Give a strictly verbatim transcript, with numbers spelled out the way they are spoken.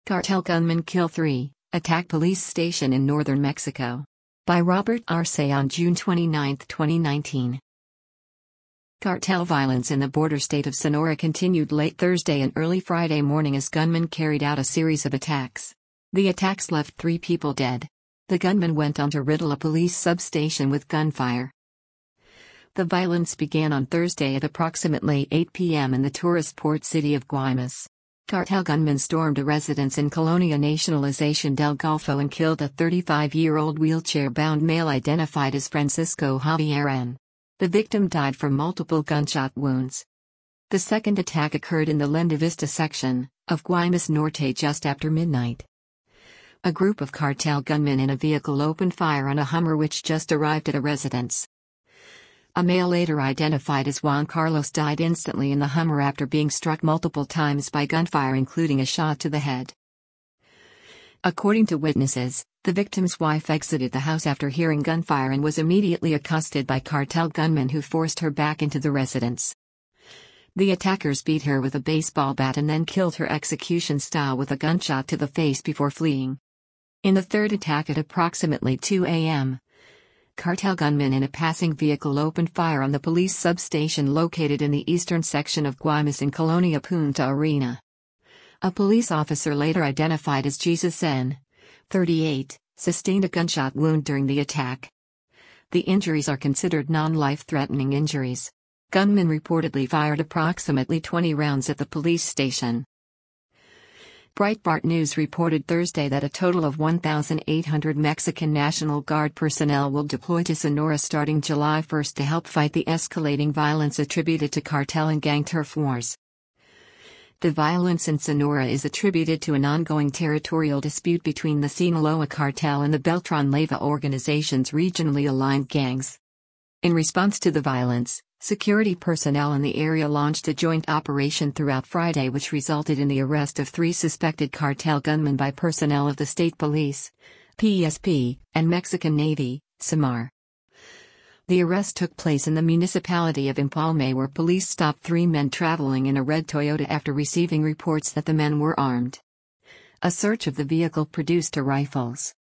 Cartel gunmen kill three, attack police station in northern Mexico. By Robert Arce on June twenty-ninth, twenty nineteen. Cartel violence in the border state of Sonora continued late Thursday and early Friday morning as gunmen carried out a series of attacks. The attacks left three people dead. The gunmen went on to riddle a police substation with gunfire. The violence began on Thursday at approximately eight p m in the tourist port city of Guaymas. Cartel gunmen stormed a residence in Colonia Nacionalización del Golfo and killed a thirty-five-year-old wheelchair-bound male identified as Francisco Javier N. The victim died from multiple gunshot wounds. The second attack occurred in the Linda Vista section of Guaymas Norte just after midnight. A group of cartel gunmen in a vehicle opened fire on a Hummer which just arrived at a residence. A male later identified as Juan Carlos died instantly in the Hummer after being struck multiple times by gunfire, including a shot to the head. According to witnesses, the victim's wife exited the house after hearing gunfire and was immediately accosted by cartel gunmen who forced her back into the residence. The attackers beat her with a baseball bat and then killed her execution style with a gunshot to the face before fleeing. In the third attack at approximately two a m, cartel gunmen in a passing vehicle opened fire on the police substation located in the eastern section of Guaymas in Colonia Punta Arena. A police officer later identified as Jesus N. thirty-eight, sustained a gunshot wound during the attack. The injuries are considered non-life-threatening injuries. Gunmen reportedly fired approximately twenty rounds at the police station. Breitbart News reported Thursday that a total of one thousand eight hundred Mexican National Guard personnel will deploy to Sonora starting July first to help fight the escalating violence attributed to cartel and gang turf wars. The violence in Sonora is attributed to an ongoing territorial dispute between the Sinaloa cartel and the Beltran Leyva organization's regionally aligned gangs. In response to the violence, security personnel in the area launched a joint operation throughout Friday which resulted in the arrest of three suspected cartel gunmen by personnel of the state police, P S P, and Mexican Navy, SEMAR. The arrest took place in the municipality of Empalme where police stopped three men traveling in a red Toyota after receiving reports that the men were armed. A search of the vehicle produced two rifles.